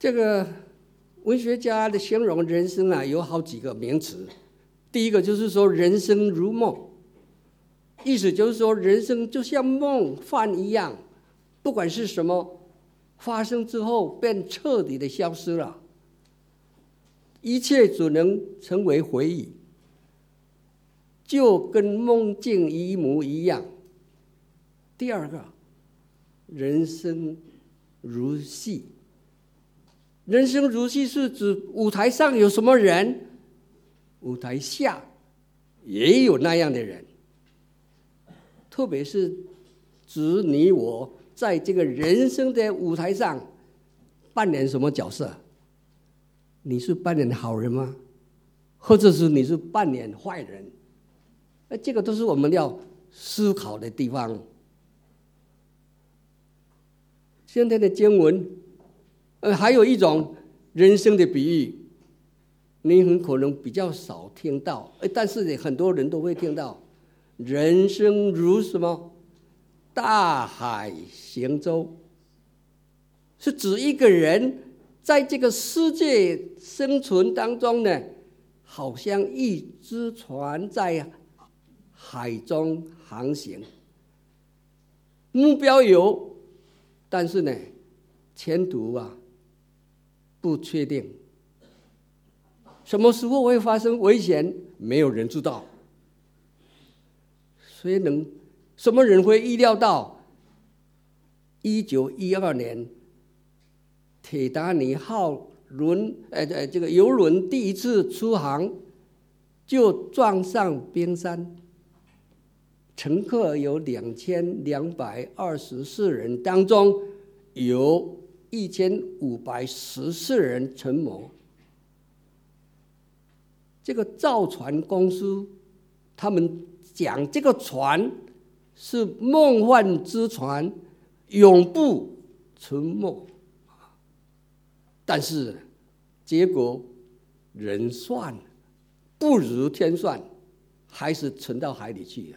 这个文学家的形容人生啊，有好几个名词。第一个就是说人生如梦，意思就是说人生就像梦幻一样，不管是什么发生之后便彻底的消失了，一切只能成为回忆，就跟梦境一模一样。第二个，人生如戏。人生如戏是指舞台上有什么人，舞台下也有那样的人，特别是指你我在这个人生的舞台上扮演什么角色。你是扮演好人吗？或者是你是扮演坏人？这个都是我们要思考的地方。现在的经文还有一种人生的比喻，你很可能比较少听到，但是很多人都会听到。人生如什么？大海行舟，是指一个人在这个世界生存当中呢，好像一只船在海中航行，目标有，但是呢，前途不确定，什么时候会发生危险，没有人知道。什么人会意料到1912年铁达尼号这个游轮第一次出航就撞上冰山，乘客有2224人，当中有1514人沉没。这个造船公司他们讲这个船是梦幻之船，永不沉没。但是结果人算不如天算，还是沉到海里去了。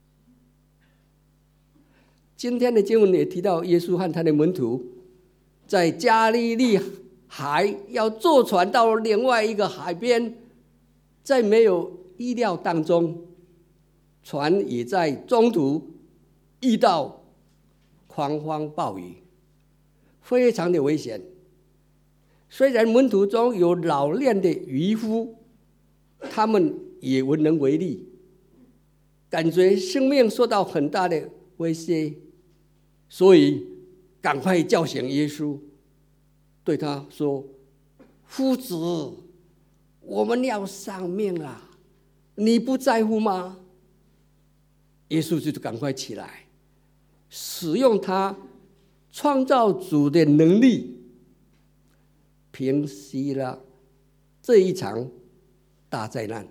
今天的经文也提到，耶稣和他的门徒在加利利海要坐船到另外一个海边，在没有意料当中，船也在中途遇到狂风暴雨，非常的危险。虽然门徒中有老练的渔夫，他们也无能为力，感觉生命受到很大的威胁，所以赶快叫醒耶稣，对他说：夫子，我们要丧命了，你不在乎吗？耶稣就赶快起来，使用他创造主的能力，平息了这一场大灾难。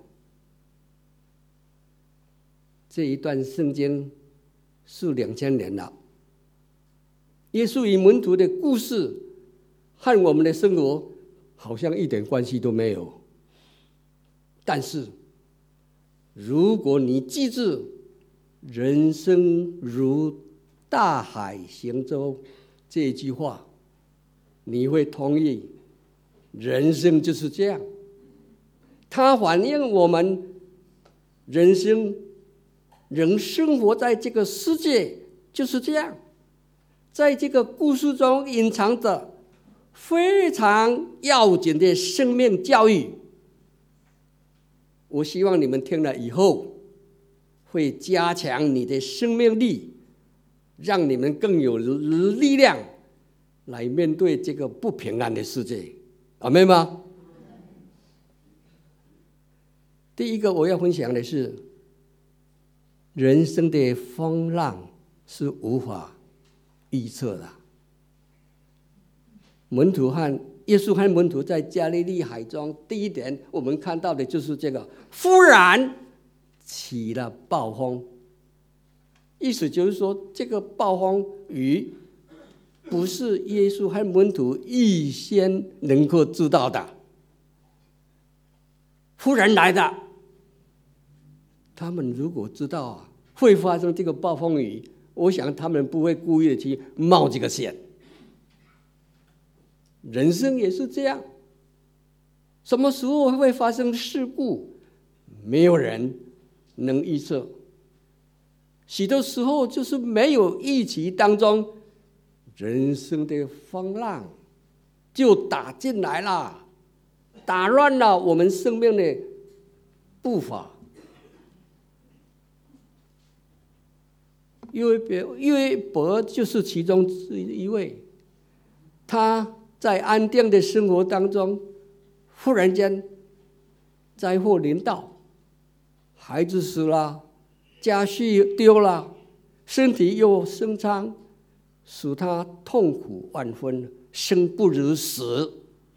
这一段圣经是2000年了，耶稣与门徒的故事和我们的生活好像一点关系都没有。但是如果你记住人生如大海行舟这一句话，你会同意人生就是这样。它反映我们人生人生活在这个世界就是这样，在这个故事中隐藏着非常要紧的生命教育。我希望你们听了以后会加强你的生命力，让你们更有力量来面对这个不平安的世界。阿们吗？第一个我要分享的是，人生的风浪是无法预测的。耶稣和门徒在加利利海中，第一点我们看到的就是这个，忽然起了暴风。意思就是说，这个暴风雨不是耶稣和门徒预先能够知道的，忽然来的。他们如果知道会发生这个暴风雨，我想他们不会故意的去冒这个险。 人生也是这样，什么时候会发生事故，没有人能预测。许多时候就是没有预期当中，人生的风浪就打进来了，打乱了我们生命的步伐。约伯就是其中之一位，他在安定的生活当中，忽然间灾祸临到，孩子死了，家畜丢了，身体又生疮，使他痛苦万分，生不如死。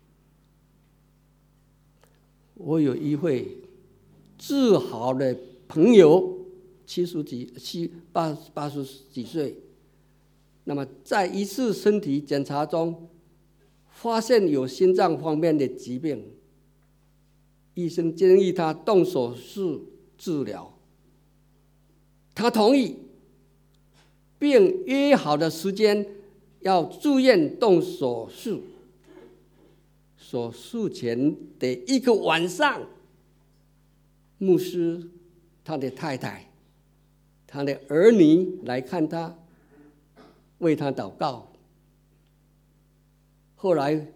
我有一位自豪的朋友，80几岁，那么在一次身体检查中发现有心脏方面的疾病，医生建议他动手术治疗，他同意，并约好的时间要住院动手术。手术前的一个晚上，牧师、他的太太、他的儿女来看他，为他祷告。后来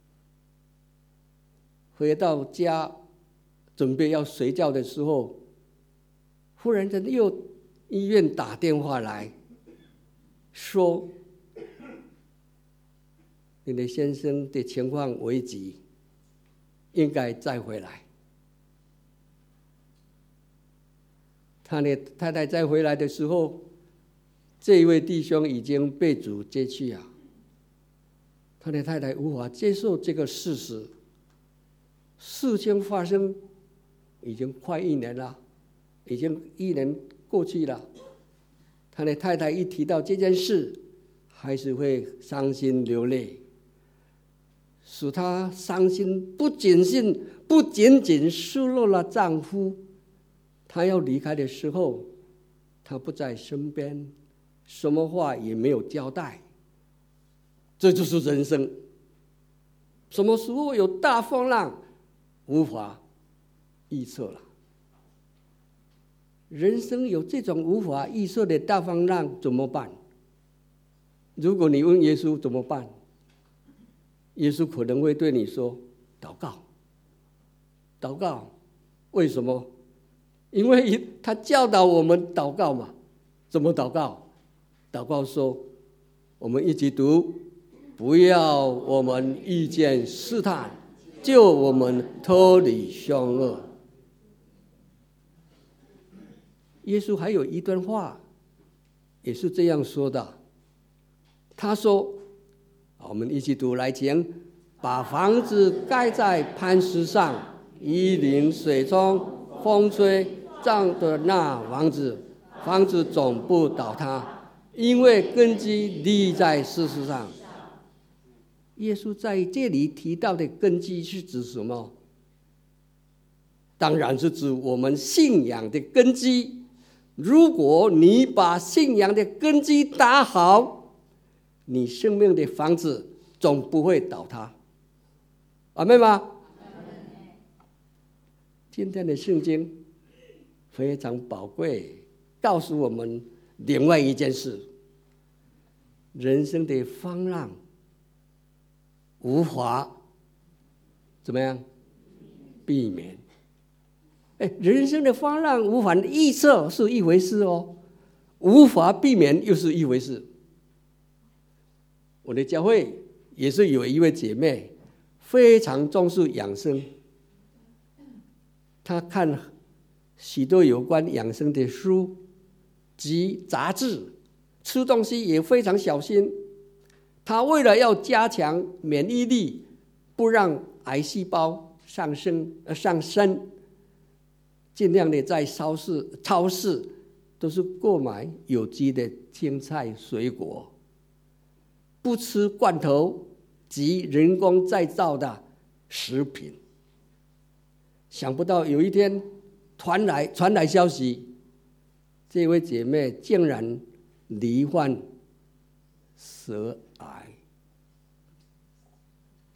回到家准备要睡觉的时候，忽然间又医院打电话来说，你的先生的情况危急，应该再回来。他的太太再回来的时候，这一位弟兄已经被主接去啊。他的太太无法接受这个事实，事情发生已经快1年了，已经1年过去了。他的太太一提到这件事，还是会伤心流泪，使他伤心，不仅仅失落了丈夫，他要离开的时候，他不在身边，什么话也没有交代。这就是人生，什么时候有大风浪，无法预测了。人生有这种无法预测的大风浪怎么办？如果你问耶稣怎么办，耶稣可能会对你说：祷告。祷告，为什么？因为他教导我们祷告嘛。怎么祷告？祷告说，我们一起读：不要我们遇见试探，救我们脱离凶恶。耶稣还有一段话也是这样说的，他说，我们一起读来请，把房子盖在磐石上，雨淋水冲风吹撞的那房子总不倒塌，因为根基立在事实上。耶稣在这里提到的根基是指什么？当然是指我们信仰的根基。如果你把信仰的根基打好，你生命的房子总不会倒塌。阿们吗？今天的圣经非常宝贵，告诉我们另外一件事：人生的风浪无法怎么样避免。人生的风浪无法预测是一回事哦，无法避免又是一回事。我的教会也是有一位姐妹非常重视养生，她看许多有关养生的书及杂志，吃东西也非常小心。她为了要加强免疫力，不让癌细胞上升，尽量的在超市都是购买有机的青菜水果，不吃罐头及人工再造的食品。想不到有一天传来消息，这位姐妹竟然罹患舌癌。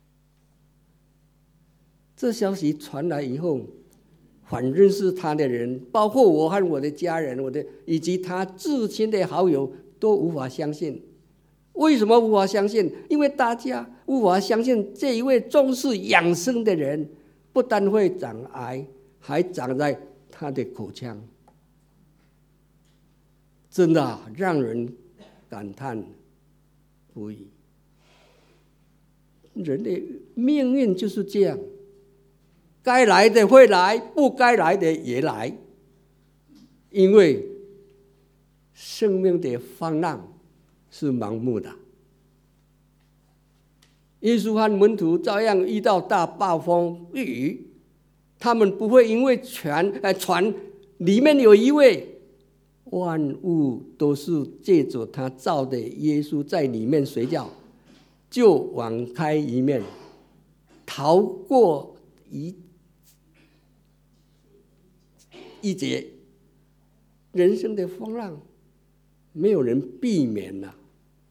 这消息传来以后，反认识他的人，包括我和我的家人，以及他至亲的好友，都无法相信。为什么无法相信？因为大家无法相信这一位重视养生的人，不但会长癌，还长在他的口腔。真的让人感叹不已。人的命运就是这样，该来的会来，不该来的也来，因为生命的风浪是盲目的。耶稣和门徒照样遇到大暴风雨，他们不会因为船里面有一位万物都是借着他造的耶稣在里面睡觉，就网开一面，逃过一劫。人生的风浪没有人避免了。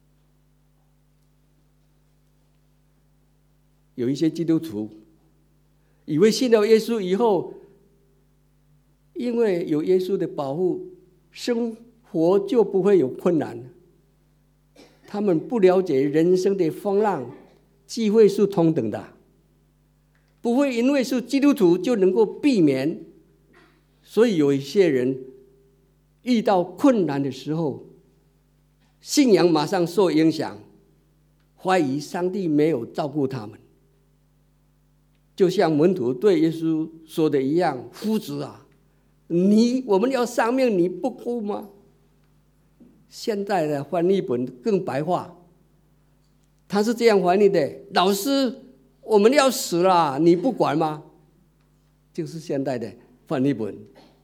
有一些基督徒以为信了耶稣以后，因为有耶稣的保护，生活就不会有困难。他们不了解人生的风浪机会是同等的，不会因为是基督徒就能够避免。所以有一些人遇到困难的时候，信仰马上受影响，怀疑上帝没有照顾他们。就像门徒对耶稣说的一样：“夫子啊，我们要丧命，你不顾吗？”现在的翻译本更白话，他是这样翻译的：“老师，我们要死了，你不管吗？”就是现代的翻译本。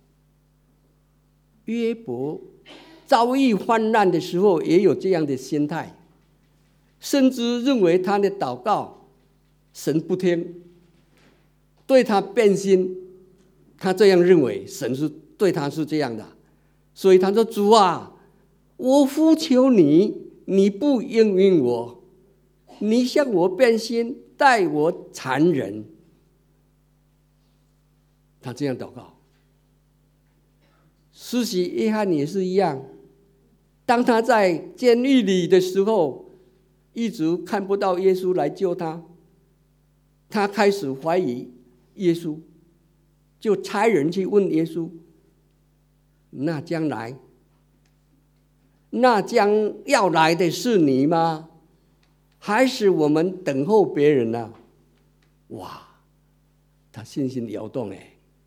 约伯遭遇患难的时候，也有这样的心态，甚至认为他的祷告神不听，对他变心。他这样认为，神是对他是这样的，所以他说：“主啊，我呼求你，你不应允我，你向我变心，待我残忍。”他这样祷告。施洗约翰也是一样，当他在监狱里的时候，一直看不到耶稣来救他，他开始怀疑耶稣，就差人去问耶稣：“那将要来的是你吗？还是我们等候别人呢？”哇，他信心摇动哎！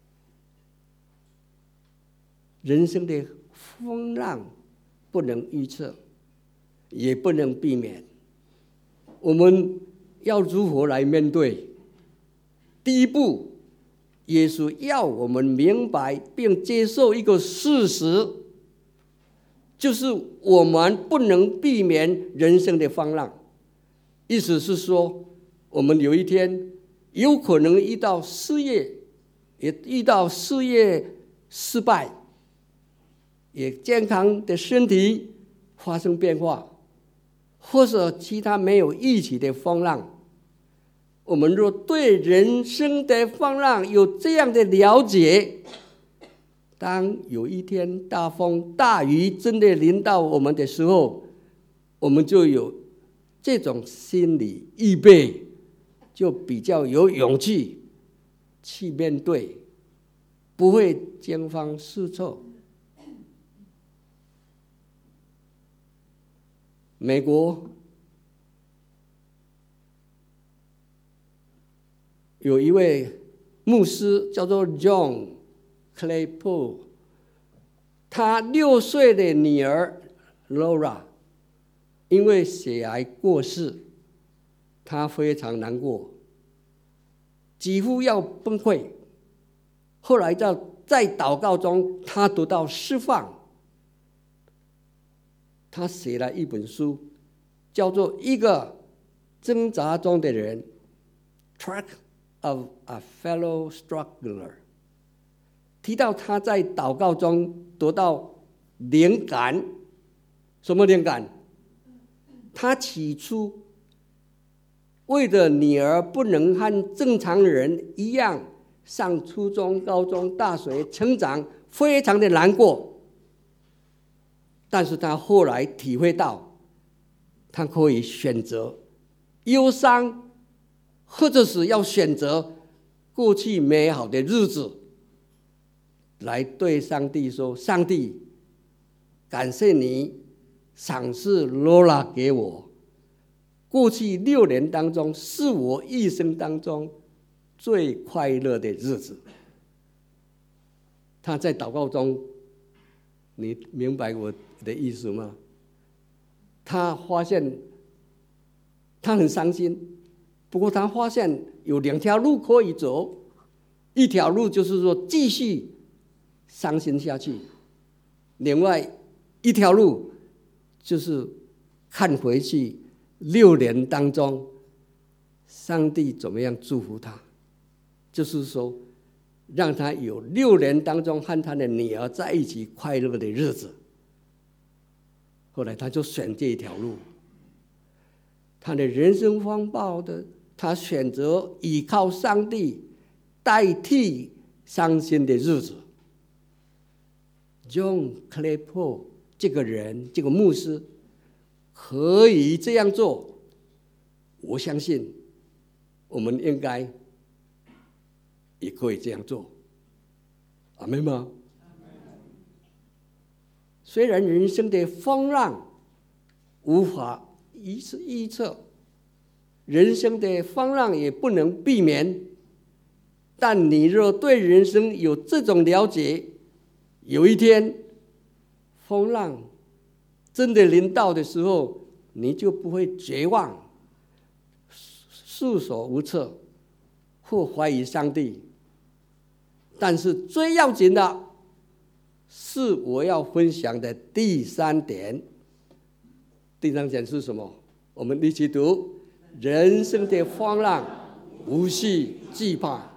人生的风浪不能预测，也不能避免。我们要如何来面对？第一步，耶稣要我们明白并接受一个事实，就是我们不能避免人生的风浪。意思是说，我们有一天有可能遇到失业，也遇到事业失败，也健康的身体发生变化，或者其他没有预期的风浪。我们若对人生的风浪有这样的了解，当有一天大风大雨真的临到我们的时候，我们就有这种心理预备，就比较有勇气去面对，不会惊慌失措。美国有一位牧师叫做 John Claypool， 他6岁的女儿 Laura 因为血癌过世，他非常难过，几乎要崩溃。后来在祷告中，他得到释放。他写了一本书，叫做《一个挣扎中的人》（Track of a Fellow Struggler）。提到他在祷告中得到灵感，什么灵感？他起初为的女儿不能和正常人一样上初中、高中、大学成长，非常的难过。但是他后来体会到，他可以选择忧伤，或者是要选择过去美好的日子，来对上帝说：上帝，感谢你赏赐罗拉给我，过去6年当中是我一生当中最快乐的日子。他在祷告中，你明白我的意思吗？他发现他很伤心，不过他发现有2条路可以走，一条路就是说继续伤心下去，另外一条路就是看回去6年当中上帝怎么样祝福他，就是说让他有6年当中和他的女儿在一起快乐的日子。后来他就选这一条路，他的人生风暴的，他选择依靠上帝代替伤心的日子。John Clapper 这个人，这个牧师可以这样做，我相信我们应该也可以这样做。阿们吗？虽然人生的风浪无法预测，人生的风浪也不能避免，但你若对人生有这种了解，有一天风浪真的临到的时候，你就不会绝望、束手无策或怀疑上帝。但是最要紧的是我要分享的第3点。第3点是什么？我们一起读：人生的风浪无需惧怕。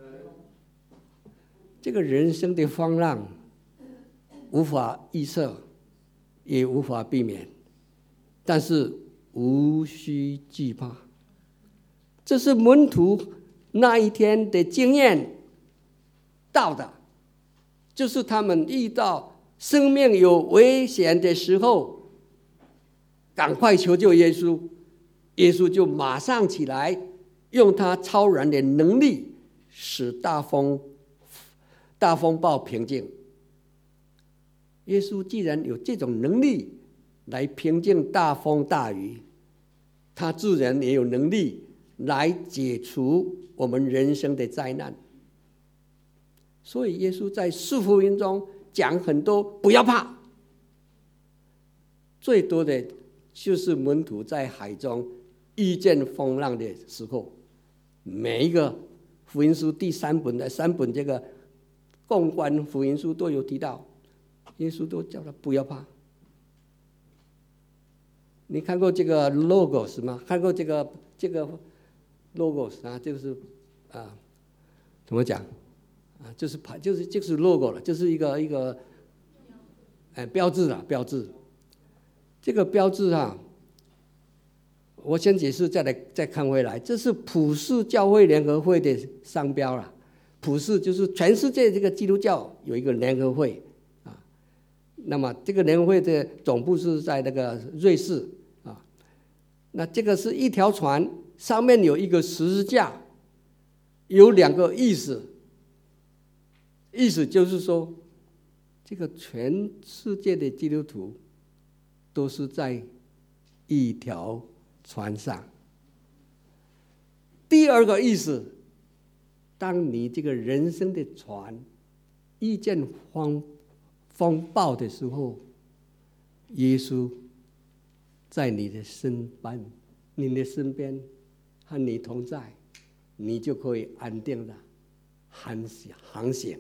这个人生的风浪无法预测，也无法避免，但是无需惧怕。这是门徒那一天的经验到的，就是他们遇到生命有危险的时候，赶快求救耶稣，耶稣就马上起来，用他超然的能力，使大风暴平静。耶稣既然有这种能力来平静大风大雨，他自然也有能力来解除我们人生的灾难。所以耶稣在4福音中讲很多不要怕，最多的就是门徒在海中遇见风浪的时候，每一个福音书第3本这个共观福音书都有提到，耶稣都叫他不要怕。你看过这个 logos 吗？看过这个 logos 啊，就是怎么讲啊？就是 logo 了，就是一个标志啊，标志。这个标志啊，我先解释，再看回来，这是普世教会联合会的商标啦。普世就是全世界这个基督教有一个联合会啊。那么这个联合会的总部是在那个瑞士啊。那这个是一条船，上面有一个十字架，有2个意思。意思就是说，这个全世界的基督徒都是在一条船上。第2个意思，当你这个人生的船遇见风暴的时候，耶稣在你的身边和你同在，你就可以安定的航行。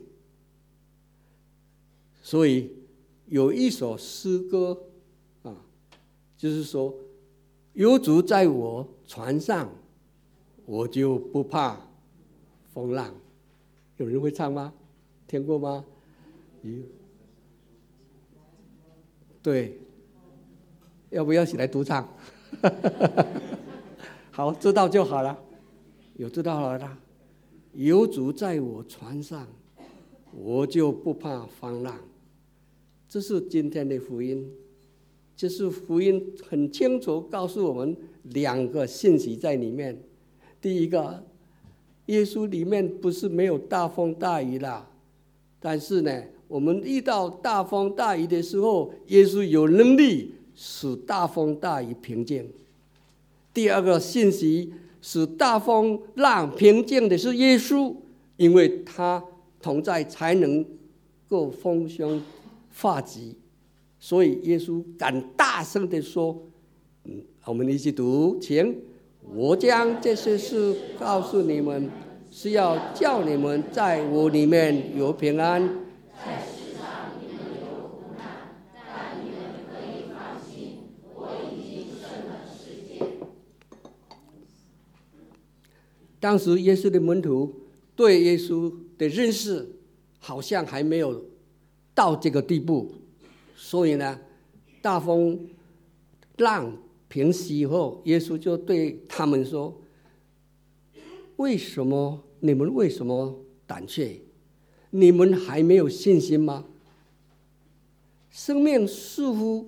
所以有一首诗歌啊，就是说，有主在我船上，我就不怕风浪。有人会唱吗？听过吗？对，要不要起来独唱？ 好，知道就好了，有知道了啦。有主在我船上，我就不怕风浪。这是今天的福音，就是福音很清楚告诉我们两个信息在里面。第一个，耶稣里面不是没有大风大雨啦，但是呢，我们遇到大风大雨的时候，耶稣有能力使大风大雨平静。第二个信息，使大风浪平静的是耶稣，因为他同在才能够风声化急，所以耶稣敢大声地说，我们一起读，请。我将这些事告诉你们，是要叫你们在我里面有平安。 在世上你们有苦难，但你们可以放心，我已经胜了世界。 当时耶稣的门徒对耶稣的认识好像还没有到这个地步，所以呢，大风浪平息以后，耶稣就对他们说：你们为什么胆怯？你们还没有信心吗？生命似乎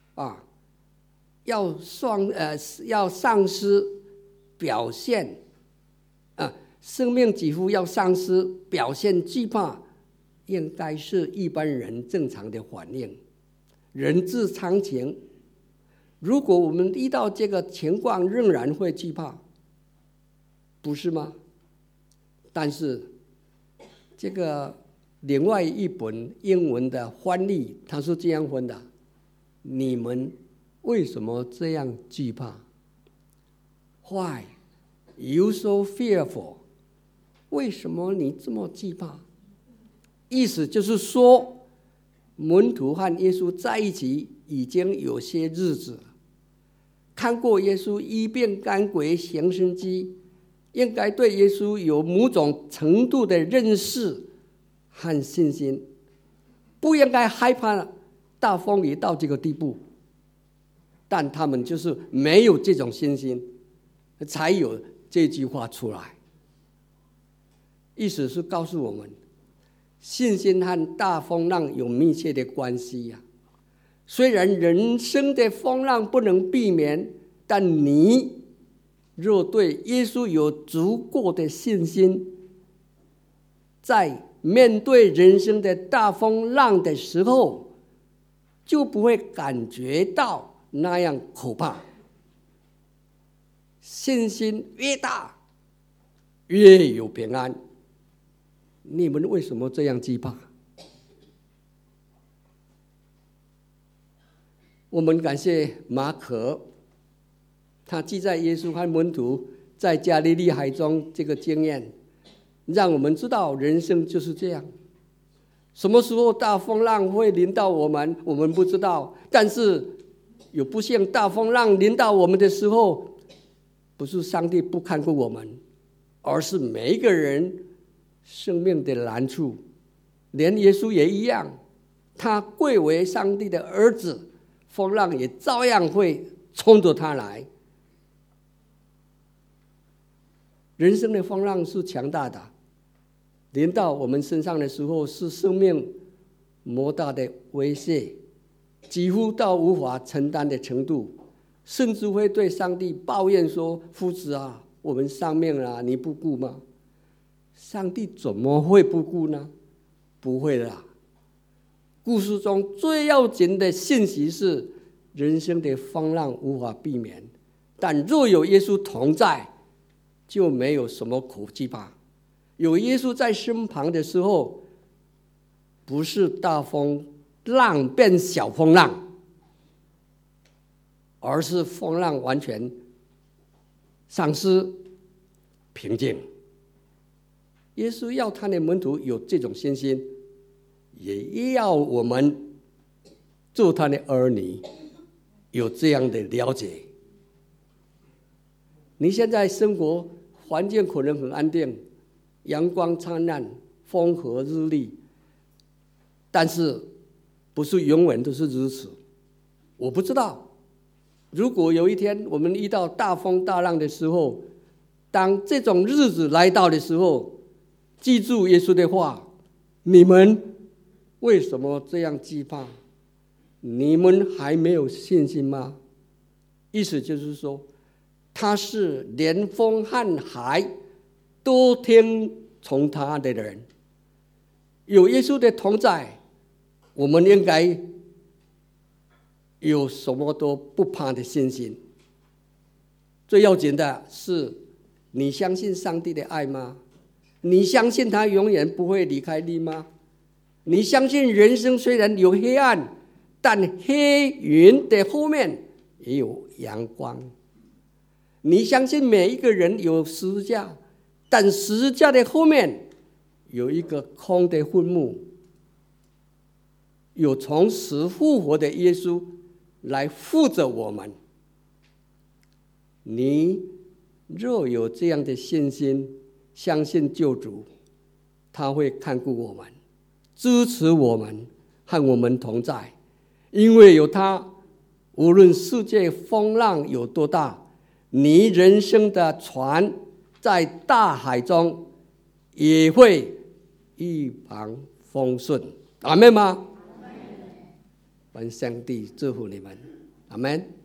要丧失表现生命几乎要丧失表现惧怕，应该是一般人正常的反应，人之常情。如果我们遇到这个情况仍然会惧怕，不是吗？但是这个另外一本英文的翻译，它是这样分的：你们为什么这样惧怕 ？Why you so fearful？ 为什么你这么惧怕？意思就是说，门徒和耶稣在一起已经有些日子，看过耶稣医病赶鬼行神迹，应该对耶稣有某种程度的认识和信心，不应该害怕大风雨到这个地步。但他们就是没有这种信心，才有这句话出来。意思是告诉我们，信心和大风浪有密切的关系呀。虽然人生的风浪不能避免，但你若对耶稣有足够的信心，在面对人生的大风浪的时候，就不会感觉到那样可怕。信心越大，越有平安。你们为什么这样惧怕？我们感谢马可，他记载耶稣和门徒在加利利海中这个经验，让我们知道人生就是这样。什么时候大风浪会临到我们，我们不知道。但是有不幸大风浪临到我们的时候，不是上帝不看顾我们，而是每一个人生命的难处。连耶稣也一样，他贵为上帝的儿子，风浪也照样会冲着他来。人生的风浪是强大的，临到我们身上的时候，是生命莫大的威胁，几乎到无法承担的程度，甚至会对上帝抱怨说：夫子啊，我们丧命了，你不顾吗？上帝怎么会不顾呢？不会的。故事中最要紧的信息是，人生的风浪无法避免，但若有耶稣同在，就没有什么可惧怕。有耶稣在身旁的时候，不是大风浪变小风浪，而是风浪完全丧失平静。耶稣要他的门徒有这种信心，也要我们做他的儿女有这样的了解。你现在生活环境可能很安定，阳光灿烂，风和日丽，但是不是永远都是如此？我不知道， 如果有一天我们遇到大风大浪的时候，当这种日子来到的时候，记住耶稣的话：你们为什么这样惧怕？你们还没有信心吗？意思就是说，他是连风和海都听从他的人。有耶稣的同在，我们应该有什么都不怕的信心。最要紧的是，你相信上帝的爱吗？你相信他永远不会离开你吗？你相信人生虽然有黑暗，但黑云的后面也有阳光。你相信每一个人有十字架，但十字架的后面有一个空的坟墓，有从死复活的耶稣来护着我们。你若有这样的信心，相信救主，他会看顾我们，支持我们，和我们同在。因为有他，无论世界风浪有多大，你人生的船在大海中也会一帆风顺。阿们吗？愿上帝祝福你们。阿们。